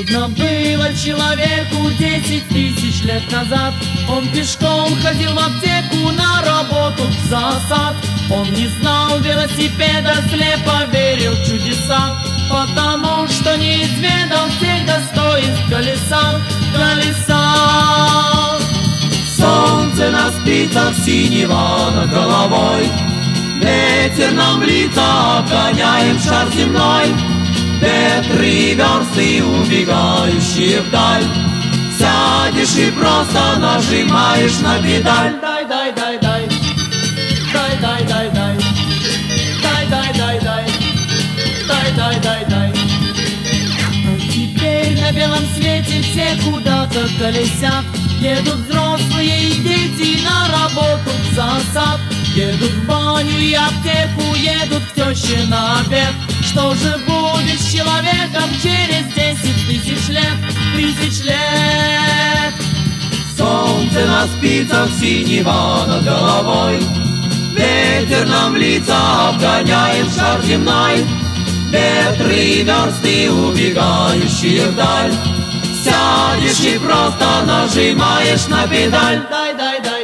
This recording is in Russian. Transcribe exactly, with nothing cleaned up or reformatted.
Трудно было человеку десять тысяч лет назад. Он пешком ходил в аптеку, на работу в зоосад. Он не знал велосипеда, слепо верил в чудеса, потому что не изведал всех достоинств колеса, колеса. Солнце на спицах синего над головой, ветер нам в лица, обгоняем шар земной. Ветры версты, убегающие вдаль, сядешь и просто нажимаешь на педаль. Дай, дай, дай, дай, дай, дай, дай, дай, дай, дай, дай, дай, дай, дай, дай, дай. А теперь на белом свете все куда-то колесят. Едут взрослые и дети на работу в зоосад. Едут в баню и аптеку, едут к теще на обед. Что же будет с человеком через десять тысяч лет, тысяч лет? Солнце на спицах синего над головой, ветер нам в лица, обгоняем шар земной. Ветры версты, убегающие вдаль, сядешь и просто нажимаешь на педаль. Дай, дай, дай.